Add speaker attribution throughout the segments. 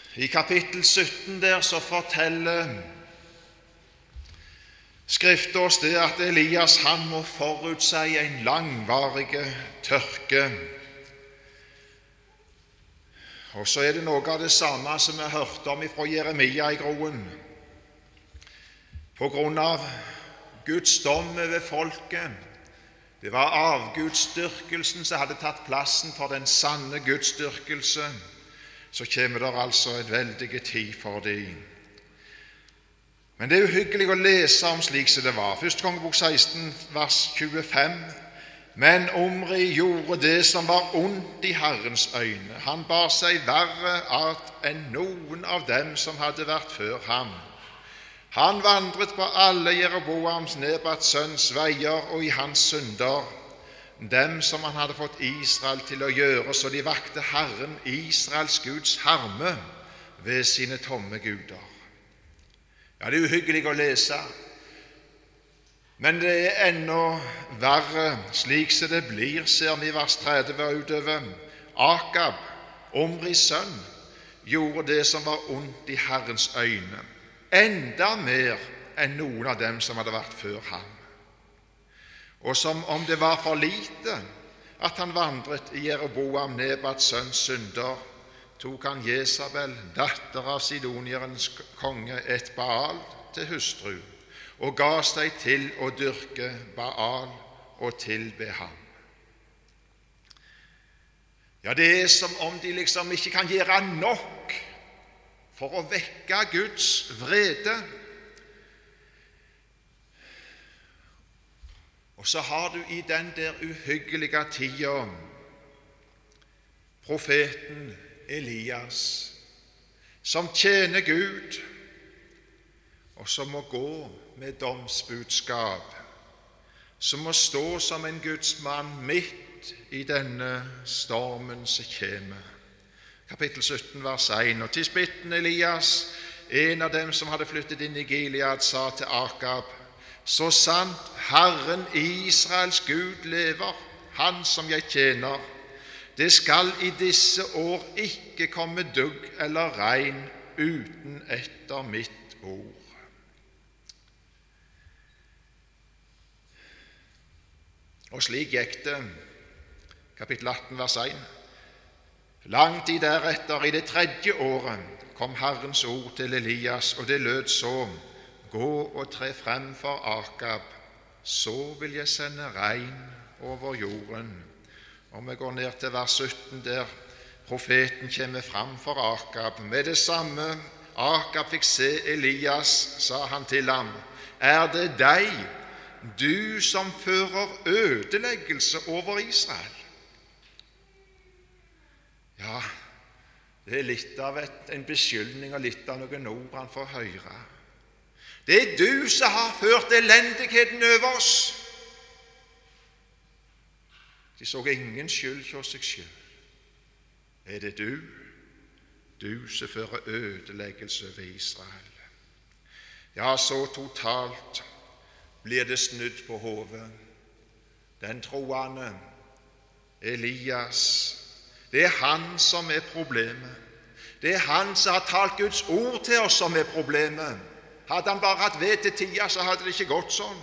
Speaker 1: I kapittel 17 der så forteller Skriften oss det at Elias han må forutsi en langvarig tørke. Og så er det noe av det samme som vi hørte om fra Jeremia i groen. På grunn av Guds dom over folket, det var avgudsdyrkelsen som hadde tatt plassen for den sanne gudsdyrkelse, så kommer det altså et veldig tid for dem. Men det er uhyggelig å lese om slik som det var. 1. Kongebok 16, vers 25. Men Omri gjorde det som var ondt i Herrens øyne. Han bar seg verre at enn noen av dem som hadde vært før ham. Han vandret på alle Jeroboams Nebats sønns veier og i hans synder, dem som han hadde fått Israel til å gjøre, så de vakte Herren, Israels Guds harme, ved sine tomme guder. Ja, det er uhyggelig å lese, men det er enda verre, slik som det blir, ser vi i vers 30 og utover. Akab, Omris sønn, gjorde det som var ondt i Herrens øyne, enda mer enn noen av dem som hadde vært før ham. Og som om det var for lite at han vandret i Jeroboam Nebats sønns synder, tok han Jesabel, datter av Sidonierens konge, et Baal til hustru, og ga seg til å dyrke Baal og tilbe ham. Ja, det er som om de liksom ikke kan gjøre nok for å vekke Guds vrede. Og så har du i den der uhyggelige tida profeten Elias, som tjener Gud, og som må gå med domsbudskap, som må stå som en gudsmann midt i denne stormen som kommer. Kapittel 17, vers 1. Og tisbitten Elias, en av dem som hadde flyttet inn i Gilead, sa til Akab: så sant Herren Israels Gud lever, han som jeg tjener, det skal i disse år ikke komme dugg eller regn uten etter mitt ord. Og slik gikk det. Kapittel 18, vers 1. Lang tid deretter, i det 3. året, kom Herrens ord til Elias, og det lød så: gå og tre frem for Akab, så vil jeg sende regn over jorden. Og vi går ned til vers 17, der profeten kommer fram for Akab. Med det samme Akab fikk se Elias, sa han til ham: er det deg, du som fører ødeleggelse over Israel? Ja, det er litt av en beskyldning og litt av noen ord han får høre. Det er du som har ført elendigheten over oss. De så ingen skyld hos seg selv. Er det du som fører ødeleggelse over Israel? Ja, så totalt blir det snudd på hodet. Den troende Elias, det er han som er problemet. Det er han som har talt Guds ord til oss som er problemet. Hadde han bare hatt ved til tida, så hadde det ikke gått sånn.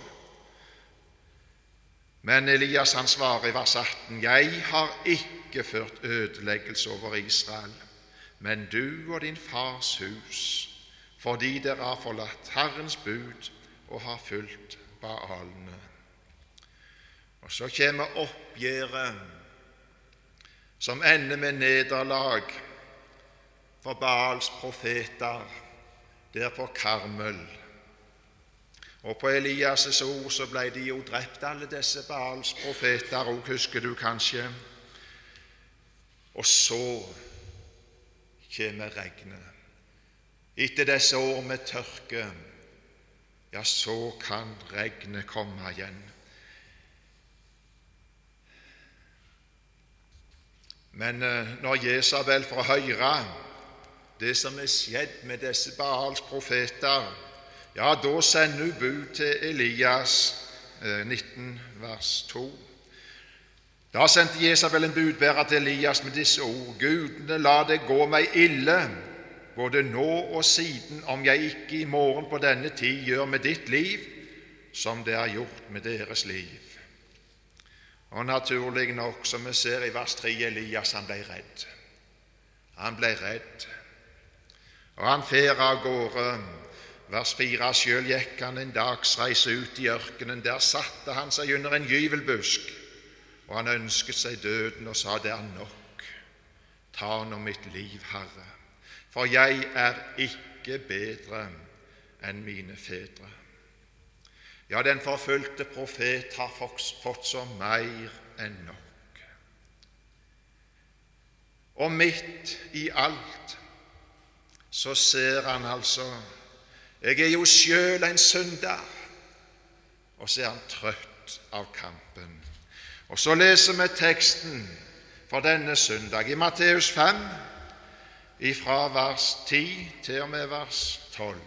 Speaker 1: Men Elias han svarer i vers 18: jeg har ikke ført ødeleggelse over Israel, men du og din fars hus, fordi dere har forlatt Herrens bud og har fulgt Baalene. Og så kommer oppgjøret, som ender med nederlag for Baals profeter der på Karmel. Og på Elias' ord så ble de jo drept, alle disse Baals profeter, og husker du kanskje. Og så kommer regnet. Etter disse år med tørke, ja, så kan regnet komme igjen. Men når Jesabel får høre det som er skjedd med disse Baals profeter, ja, da sender hun bud til Elias, 19, vers 2. Da sendte Jesabel en budbærer til Elias med disse ord: Gudene la det gå meg ille, både nå og siden, om jeg ikke i morgen på denne tid gjør med ditt liv som det er gjort med deres liv. Og naturlig nok, som vi ser i vers 3, Elias, han ble redd. Han ble redd, og han fer av gårde. Vers 4, selv gikk han en dagsreise ut i ørkenen. Der satte han seg under en gyvelbusk, og han ønsket seg døden og sa, det er nok. Ta nå mitt liv, Herre, for jeg er ikke bedre enn mine fedre. Ja, den forfulgte profet har fått så mer enn nok. Og midt i alt så ser han altså, jeg er jo selv en synder, og så er han trøtt av kampen. Og så leser vi teksten for denne søndag i Matteus 5, fra vers 10 til og med vers 12.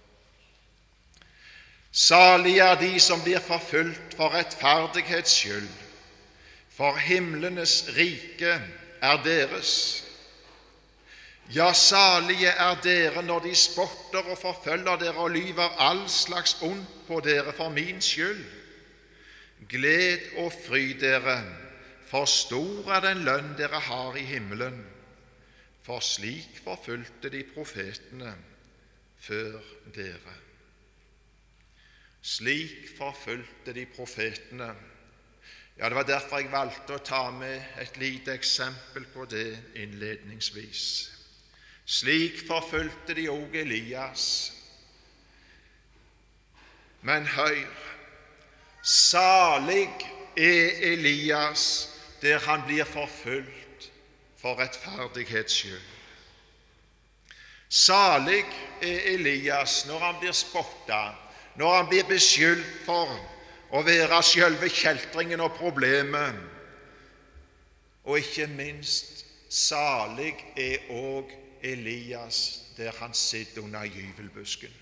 Speaker 1: Salig er de som blir forfulgt for rettferdighets skyld, for himlenes rike er deres. Ja, salige er dere når de spotter og forfølger dere og lyver all slags ondt på dere for min skyld. Gled og fry dere, for stor er den lønn dere har i himmelen, for slik forfulgte de profetene før dere. Slik forfulgte de profetene. Ja, det var derfor jeg valgte å ta med et lite eksempel på det innledningsvis. Slik forfulgte de også Elias. Men hør, salig er Elias der han blir forfulgt for rettferdighets skyld. Salig er Elias når han blir spottet, når han blir beskyldt for å være selve kjeltringen og problemet. Og ikke minst, salig er også Elias der han sitter under gyvelbusken.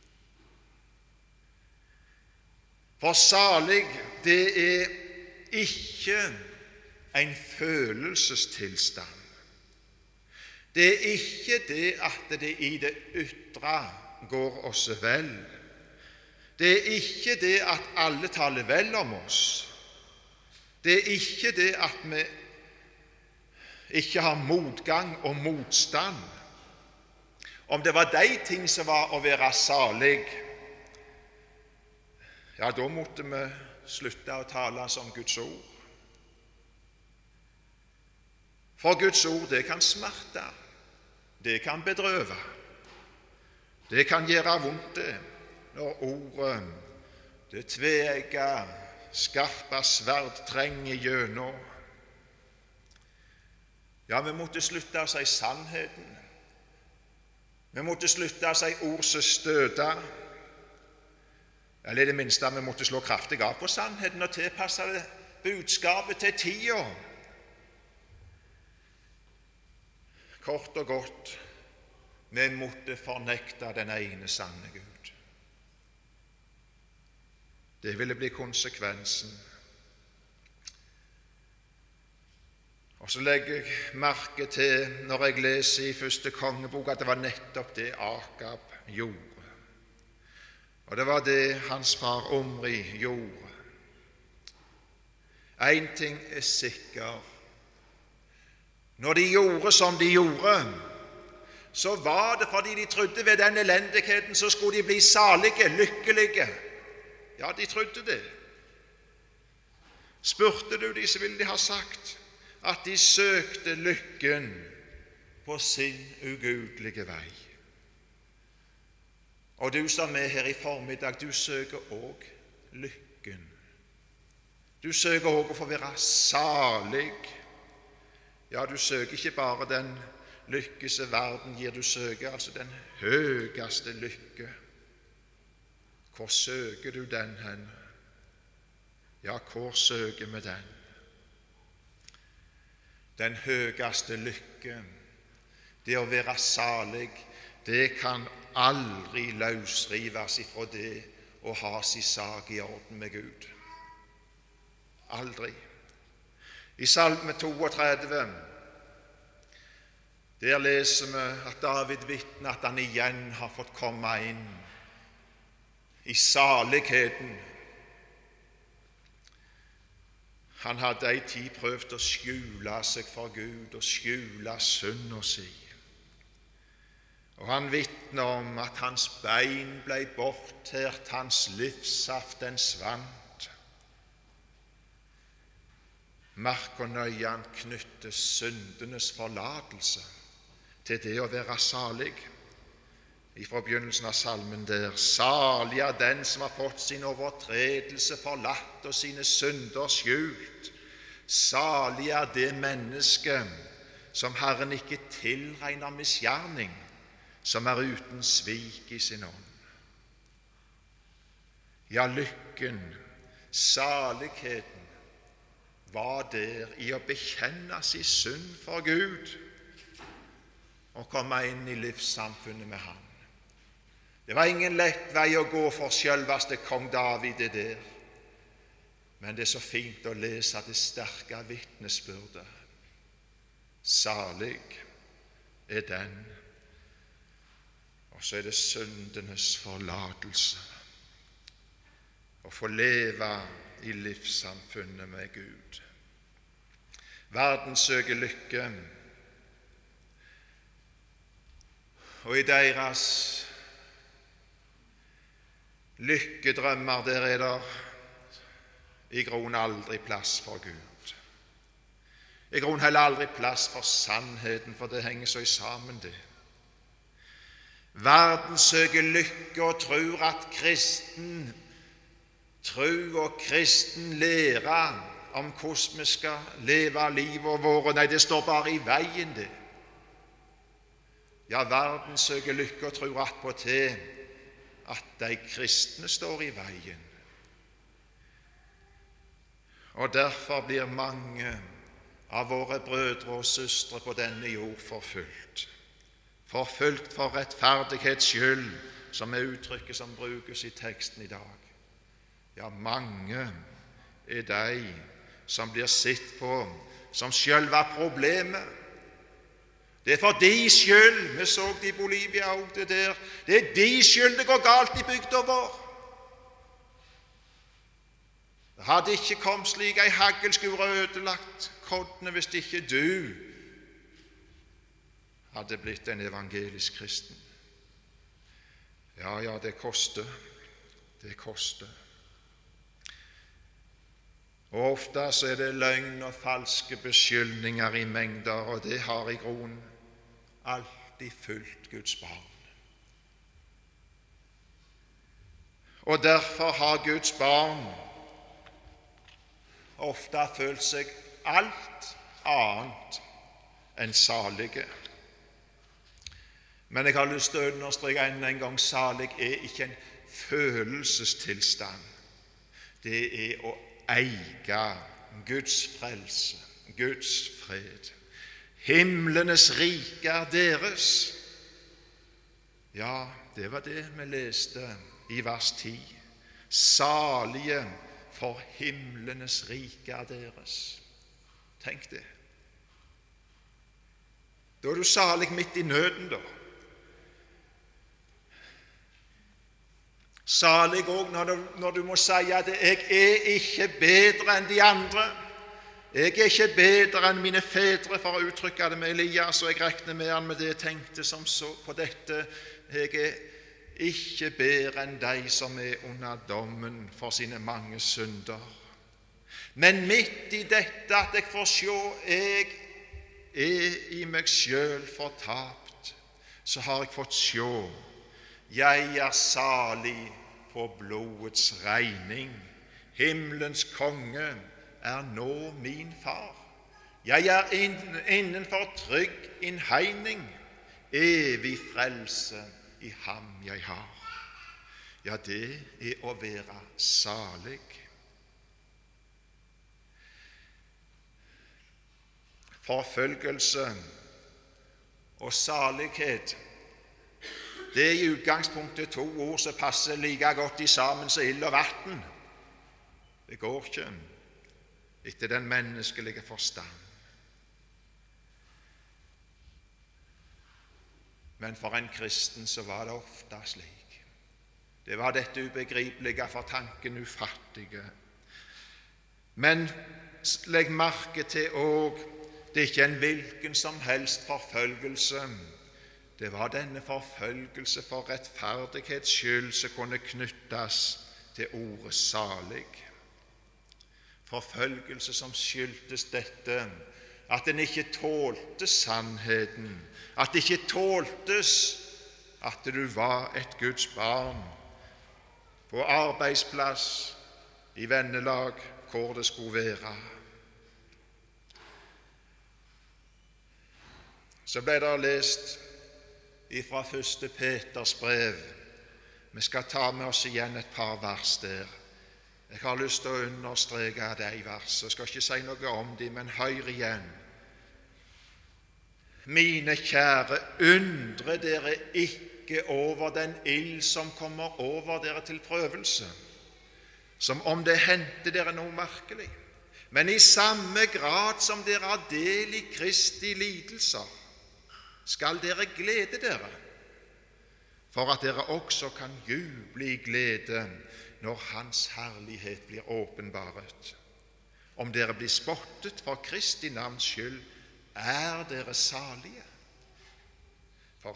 Speaker 1: For salig, det er ikke en følelsestilstand. Det er ikke det at det i det ytre går oss vel. Det er ikke det at alle taler vel om oss. Det er ikke det at vi ikke har motgang og motstand. Om det var de ting som var å være salig, ja, da måtte vi slutte å tale som Guds ord. For Guds ord, det kan smerte, det kan bedrøve, det kan gjøre vondt det, når ordet, det tveegga, skarpe sverd trenger gjennom. Ja, vi måtte slutte å si sannheten. Vi måtte slutte å si ord som støter. Eller i det minste vi måtte slå kraftig av på sannheten og tilpasse det budskapet til tida. Kort og godt, vi måtte fornekte den ene sanne Gud. Det ville bli konsekvensen. Og så legger jeg merke til, når jeg leser i første kongebok, at det var nettopp det Akab gjorde. Og det var det hans far Omri gjorde. En ting er sikker. Når de gjorde som de gjorde, så var det fordi de trodde ved den elendigheten så skulle de bli salige, lykkelige. Ja, de trodde det. Spurte du de, så ville de ha sagt at de søkte lykken på sin ugudelige vei. Og du som er her i formiddag, du søker også lykken. Du søker også å få være salig. Ja, du søker ikke bare den lykke som verden gir, du søker altså den høyeste lykke. Hvor søker du den hen? Ja, hvor søker vi den? Den høyeste lykke, det å være salig, det kan aldri løsrives ifra det å ha sin sak i orden med Gud. Aldri. I Salme 32, Der leser vi at David vitner at han igjen har fått komme inn i saligheten. Han hadde en tid prøvd å skjule seg for Gud og skjule synda si. Og han vitner om at hans bein ble borttært, hans livssaft den svant. Merk og nøye han knytter syndenes forlatelse til det å være salig. Fra begynnelsen av salmen der: Salig er den som har fått sin overtredelse forlatt og sine synder skjult. Salig er det menneske som Herren ikke tilregner misgjerning, som er uten svik i sin ånd. Ja, lykken, saligheten, var der i å bekjenne sin synd for Gud og komme inn i livssamfunnet med Han. Det var ingen lett vei å gå for selveste kong David det der, men det er så fint å lese det sterke vitnesbyrdet. Salig er den, og så er det syndenes forlatelse, å få leve i livssamfunnet med Gud. Verden søker lykke, og i deres lykkedrømmer der er det i grunnen aldri plass for Gud. I grunnen heller aldri plass for sannheten, for det henger så sammen det. Verden søker lykke og tror at kristen tro og kristen lære om hvordan vi skal leve livet vårt. Nei, det står bare i veien, det. Ja, verden søker lykke og tror attpåtil at de kristne står i veien. Og derfor blir mange av våre brødre og søstre på denne jord forfulgt. Forfulgt for rettferdighets skyld, som er uttrykket som brukes i teksten i dag. Ja, mange er de som blir sett på som selve problemet. Det er for de skyld, vi så det i Bolivia og det der, det er de skyld det går galt i bygda vår. Det hadde ikke kommet slik ei haglskur og ødelagt koddene hvis ikke du hadde blitt en evangelisk kristen. Ja, det koster. Det koster. Og ofte så er det løgn og falske beskyldninger i mengder, og det har i grunnen alltid fulgt Guds barn. Og derfor har Guds barn ofte følt seg alt annet enn salige. Men jeg har lyst til å understreke en gang: salig er ikke en følelsestilstand. Det er å eie Guds frelse, Guds fred. Himlenes rike er deres. Ja, det var det vi leste i vers 10. Salige, for himlenes rike er deres. Tenk det. Da er du salig midt i nøden, da. Salig også når du må si at 'jeg er ikke bedre enn de andre'. Jeg er ikke bedre enn mine fedre, for å uttrykke det med Elias, og jeg regner med han med det tenkte som så på dette. Jeg er ikke bedre enn de som er under dommen for sine mange synder. Men midt i dette at jeg får se jeg er i meg selv fortapt, så har jeg fått se jeg er salig på blodets regning. Himmelens konge er nå min far. Jeg er innenfor trygg innhegning. Evig frelse i ham jeg har. Ja, det er å være salig. Forfølgelse og salighet, det er i utgangspunktet to ord som passer like godt i sammen som ild og vann. Det går ikke etter den menneskelige forstand. Men for en kristen så var det ofte slik. Det var dette ubegripelige, for tanken ufattige. Men legg merke til òg, det er ikke en hvilken som helst forfølgelse. Det var denne forfølgelse for rettferdighets skyld som kunne knyttes til ordet salig. Forfølgelse som skyldtes dette, at en ikke tålte sannheten, at det ikke tåltes at du var et Guds barn, på arbeidsplass, i vennelag, hvor det skulle være. Så ble det lest ifra 1. Peters brev. Vi skal ta med oss igjen et par vers der. Jeg har lyst til å understreke de versene. Jeg skal ikke si noe om dem, men hør igjen. Mine kjære, undre dere ikke over den ild som kommer over dere til prøvelse, som om det hendte dere noe merkelig. Men i samme grad som dere har del i Kristi lidelser, skal dere glede dere, for at dere også kan juble i glede når Hans herlighet blir åpenbaret. Om dere blir spottet for Kristi navns skyld, er dere salige, for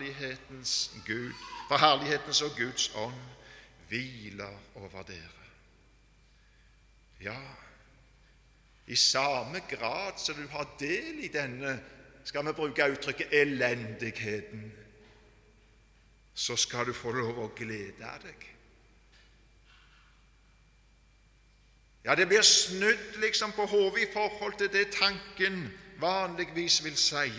Speaker 1: herlighetens og Guds ånd hviler over dere. Ja, i samme grad som du har del i denne, skal vi bruke uttrykket elendigheten, så skal du få lov å glede deg. Ja, det blir snudd liksom på hodet i forhold til det tanken vanligvis vil si.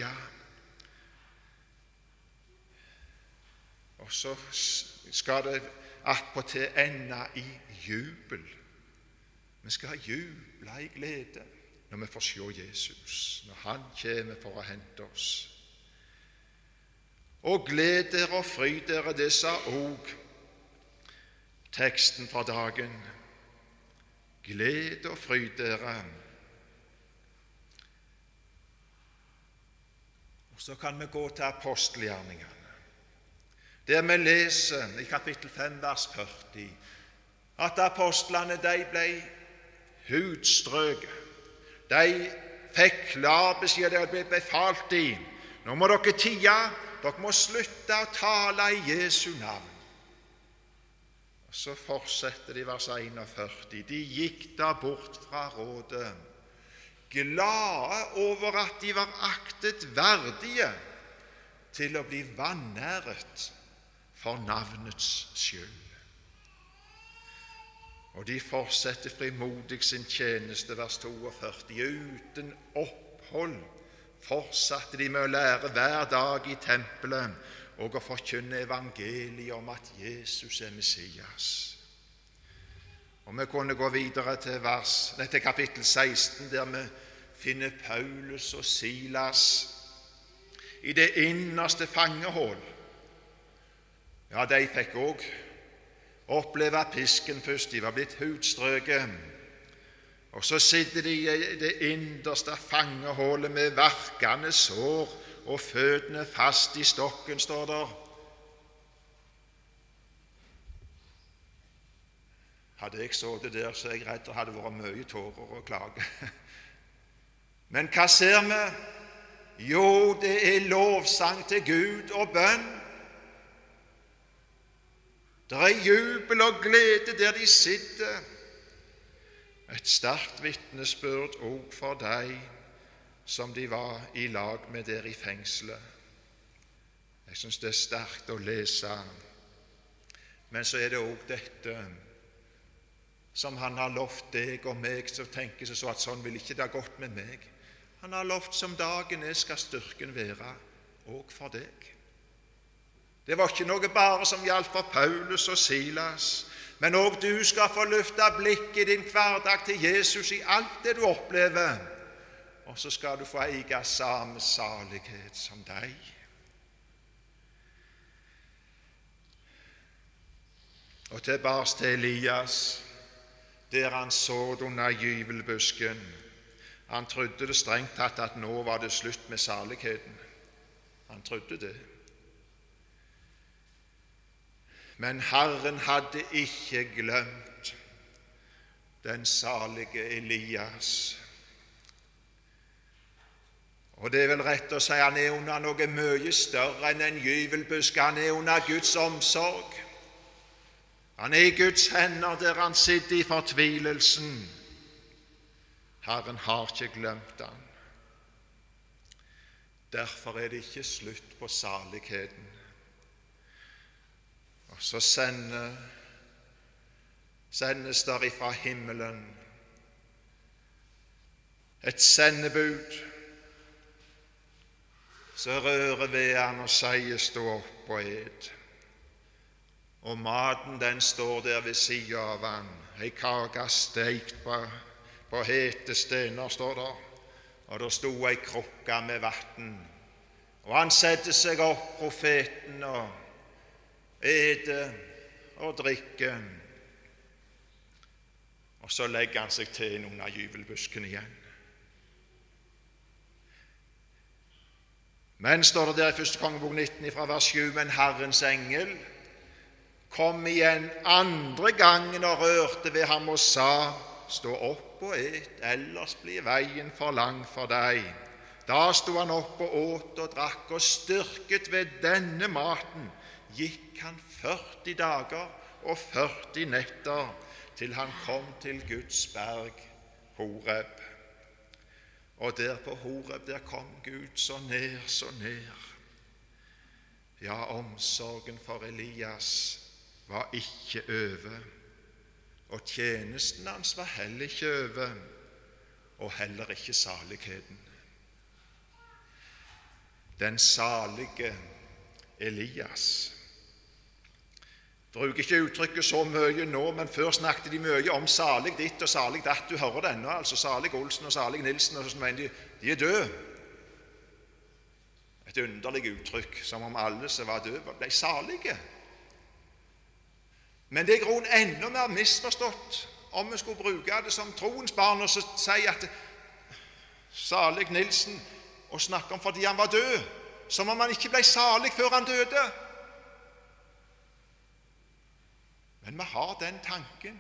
Speaker 1: Og så skal det attpåtil ende i jubel. Vi skal juble i glede når vi får se Jesus, når Han kommer for å hente oss. Og gled dere og fryd dere, det sa òg teksten for dagen. Gled og fryd dere. Og så kan vi gå til apostelgjerningene, der vi leser i kapittel 5, vers 40, at apostlene de ble hudstrøket. De fikk klar beskjed, de ble befalt i: nå må dere tie, dere må slutte å tale i Jesu navn. Og så fortsetter de vers 41. De gikk da bort fra rådet, glade over at de var aktet verdige til å bli vanæret for navnets skyld. Og de fortsetter frimodig sin tjeneste, vers 42. Uten opphold fortsatte de med å lære hver dag i tempelet og å forkynne evangeliet om at Jesus er Messias. Og vi kunne gå videre til kapittel 16, der vi finner Paulus og Silas i det innerste fangehull. Ja, de fikk også oppleve pisken først. De var blitt hudstrøket. Og så sitter de i det innerste fangehullet med verkende sår og føttene fast i stokken, står der. Hadde jeg så det der, så er jeg redd det hadde vært mye tårer og klage. Men hva ser vi? Jo, det er lovsang til Gud og bønn. Det er jubel og glede der de sitter. Et sterkt vitnesbyrd også for deg som de var i lag med der i fengselet. Jeg synes det er sterkt å lese. Men så er det også dette som Han har lovt deg og meg, som tenker seg så at sånn vil ikke det ha gått med meg. Han har lovt som dagen er skal styrken være også for deg. Det var ikke noe bare som gjaldt for Paulus og Silas, men også du skal få løfte blikket i din hverdag til Jesus i alt det du opplever, og så skal du få eie samme salighet som deg. Og tilbake til Elias, der han så under gyvelbusken. Han trodde det strengt tatt at nå var det slutt med saligheten. Han trodde det. Men Herren hadde ikke glemt den salige Elias. Og det er vel rett å si han er under noe mye større enn en gyvelbusk. Han er under Guds omsorg. Han er i Guds hender der han sitter i fortvilelsen. Herren har ikke glemt han. Derfor er det ikke slutt på saligheten. Og så sendes der ifra himmelen et sendebud så rører ved han og sier: stå opp og et. Og maten den står der ved siden av han. Ei kake steikt på hete stener, står der. Og der sto ei krukke med vann. Og han setter seg opp, profeten, og eter og drikker. Og så legger han seg til under gyvelbusken igjen. Men, står det der i 1. kongebok 19 fra vers 7, men Herrens engel kom igjen andre gangen og rørte ved ham og sa: stå opp og et, ellers blir veien for lang for deg. Da sto han opp og åt og drakk, og styrket ved denne maten gikk han 40 dager og 40 netter, til han kom til Guds berg, Horeb. Og der på Horeb, der kom Gud så nær, så nær. Ja, omsorgen for Elias var ikke over, og tjenesten hans var heller ikke over, og heller ikke saligheten. Den salige Elias. Bruker ikke uttrykket så mye nå, men før snakket de mye om salig ditt og salig datt. Du hører denne, altså salig Olsen og salig Nilsen, og sånn, men de er døde. Et underlig uttrykk, som om alle som var døde, ble salige. Men det er grunnen enda mer misforstått om vi skulle bruke det som troens barn og så si at salig Nilsen, og snakke om fordi han var død, som om han ikke ble salig før han døde. Men vi har den tanken.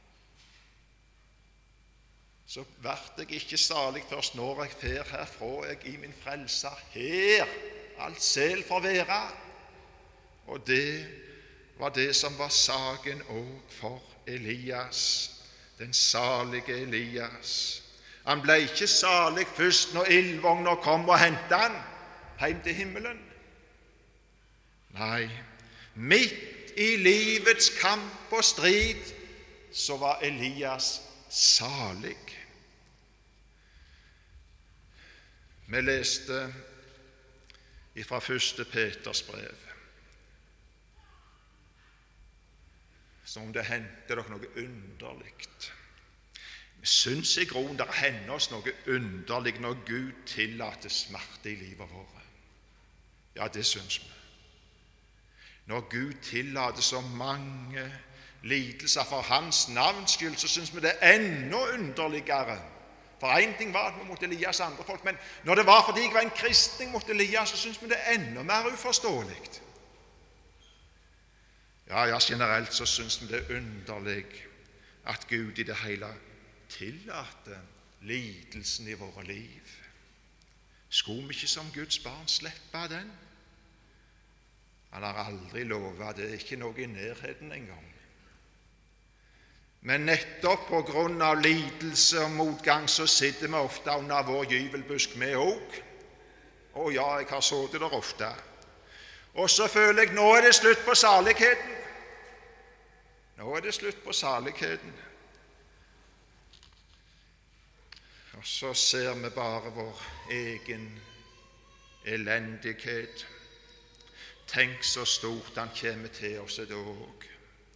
Speaker 1: Så vart jeg ikke salig først når jeg fer herfra, jeg i min frelser. Her alt sel får være. Og det var det som var saken også for Elias, den salige Elias. Han ble ikke salig først når ildvogner kom og hentet han hjem til himmelen. Nei, midt i livets kamp og strid så var Elias salig. Vi leste fra 1. Peters brev, som om det hendte dere noe underligt. Vi syns i grunnen det hender oss noe underlig når Gud tillater smerte i livet vårt. Ja, det syns vi. Når Gud tillater så mange lidelser for hans navns skyld, så syns vi det er enda underligere. For en ting var at vi måtte Elias andre folk, men når det var fordi jeg var en kristning mot Elias, så syns vi det er enda mer uforståelig. Ja, generelt så syns vi det er underlig at Gud i det hele tillater lidelsen i våre liv. Skulle vi ikke som Guds barn slippe den? Han har aldri lovet det, ikke noe i nærheten engang. Men nettopp på grunn av lidelse og motgang så sitter vi ofte under vår gyvelbusk med òg. Å ja, jeg har sittet der ofte. Og så føler jeg nå er det slutt på saligheten. Nå er det slutt på saligheten. Og så ser vi bare vår egen elendighet. Tenk så stort han kommer til oss i dag.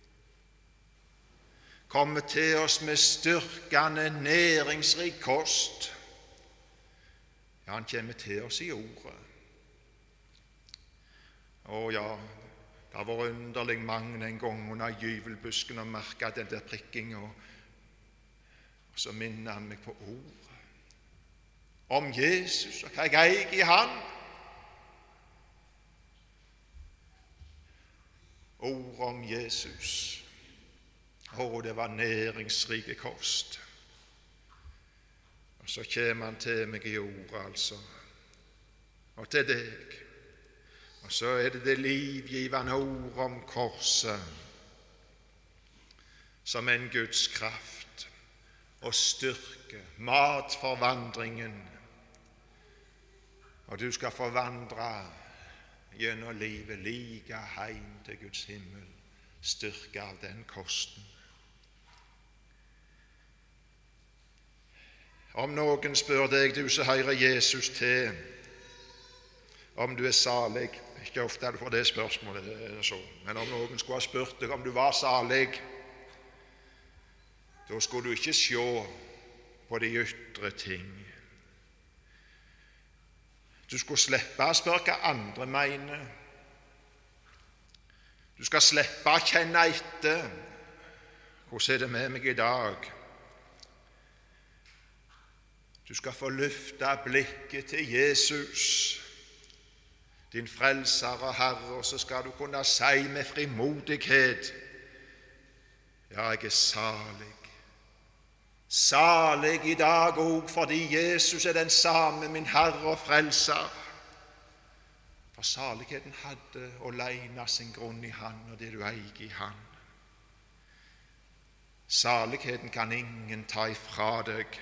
Speaker 1: Kommer til oss med styrkende, næringsrik kost. Ja, han kommer til oss i ordet. Å ja, det har vært underlig mange en gang under gyvelbusken og merket den der prikkingen, og så minner han meg på ordet. Om Jesus og hva jeg eier i han. ord om Jesus. Det var næringsrike kost. Og så kommer han til meg i ordet, altså, og til deg. Og så er det livgivende ord om korset, som en Guds kraft og styrke, mat for vandringen. Og du skal få vandre gjennom livet like heim til Guds himmel, styrke av den kosten. Om noen spør deg, du som hører Jesus til, om du er salig. Ikke ofte du får det spørsmålet, men om noen skulle ha spurt deg om du var salig, da skulle du ikke se på de ytre ting. Du skulle slippe å spørre hva andre mener. Du skal slippe å kjenne etter. Hvordan er det med meg i dag? Du skal få løfte blikket til Jesus, din frelser og Herre, og så skal du kunne si med frimodighet: ja, jeg er salig. Salig i dag òg fordi Jesus er den samme, min Herre og Frelser. For saligheten hadde alene sin grunn i Han, og det du eier i Han. Saligheten kan ingen ta ifra deg.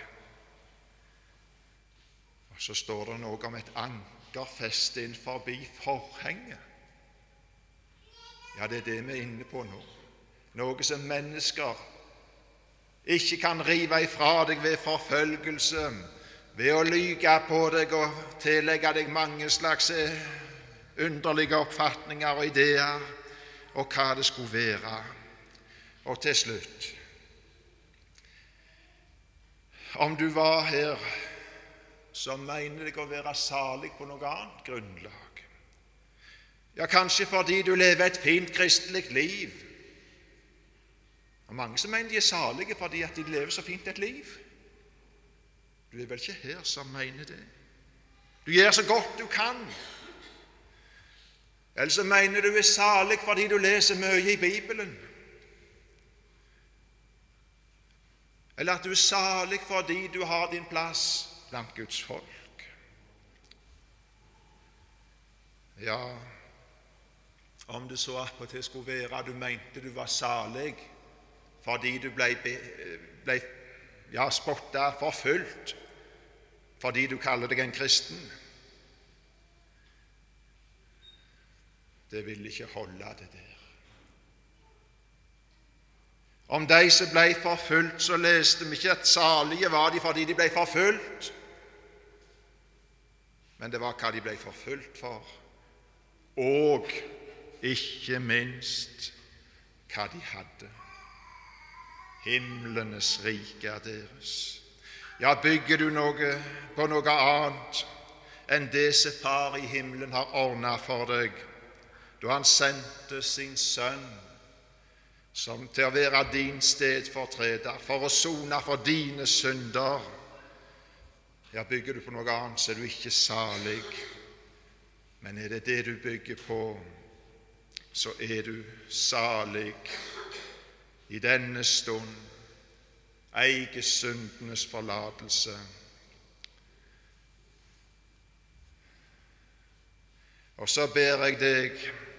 Speaker 1: Og så står det noe om et anker festet inn forbi forhenget. Ja, det er det vi er inne på nå. Noe som mennesker ikke kan rive ifra deg ved forfølgelse, ved å lyge på deg og tillegge deg mange slags underlige oppfatninger og ideer, og hva det skulle være. Og til slutt, om du var her, så mener deg å være salig på noe annet grunnlag. Ja, kanskje fordi du lever et fint kristelig liv. Og mange som mener de er salige fordi at de lever så fint et liv. Du er vel ikke her som mener det. Du gjør så godt du kan. Eller så mener du er salig fordi du leser mye i Bibelen. Eller at du er salig fordi du har din plass blant Guds folk. Ja, om det så attpåtil skulle være du mente du var salig fordi du ble spottet, forfulgt, fordi du kaller deg en kristen. Det vil ikke holde, det der. Om de som ble forfulgt, så leste vi ikke at salige var de fordi de ble forfulgt, men det var hva de ble forfulgt for, og ikke minst hva de hadde. Himlenes rike er deres. Ja, bygger du noe på noe annet enn det som Far i himmelen har ordnet for deg, da Han sendte sin Sønn som til å være din stedfortreder, for å sone for dine synder. Ja, bygger du på noe annet, så er du ikke salig. Men er det det du bygger på, så er du salig. I denne stund eier syndenes forlatelse. Og så ber jeg deg,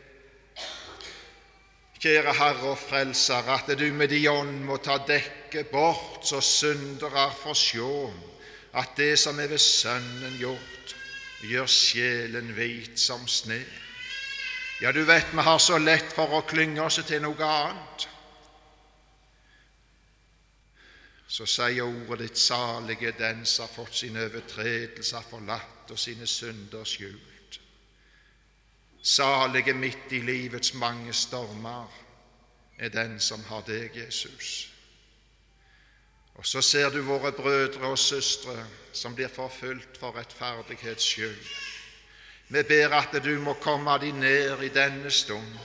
Speaker 1: kjære Herre og Frelser, at du med din ånd må ta dekket bort, så syndere får sjå at det som er ved Sønnen gjort, gjør sjelen hvit som sne. Ja, du vet, vi har så lett for å klynge oss til noe annet. Så sier ordet ditt: salige den som har fått sine overtredelser forlatt og sine synder skjult. Salige midt i livets mange stormer er den som har deg, Jesus. Og så ser du våre brødre og søstre som blir forfulgt for rettferdighets skyld. Vi ber at du må komme de ned i denne stund,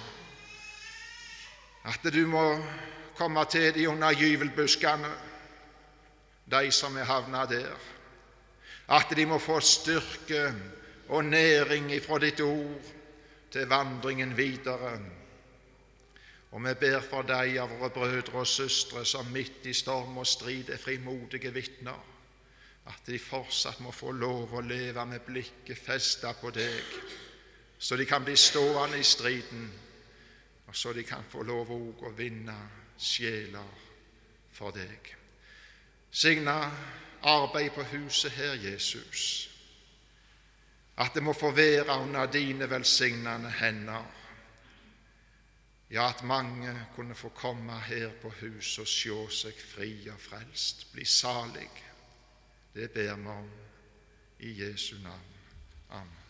Speaker 1: at du må komme til de under gyvelbuskene, de som er havnet der, at de må få styrke og næring ifra ditt ord til vandringen videre. Og vi ber for deg av våre brødre og søstre som midt i storm og strid er frimodige vitner, at de fortsatt må få lov å leve med blikket festet på deg, så de kan bli stående i striden, og så de kan få lov å vinne sjeler for deg. Signa arbeid på huset her, Jesus, at det må få være under dine velsignende hender. Ja, at mange kunne få komme her på huset og se seg fri og frelst, bli salig. Det ber vi om i Jesu navn. Amen.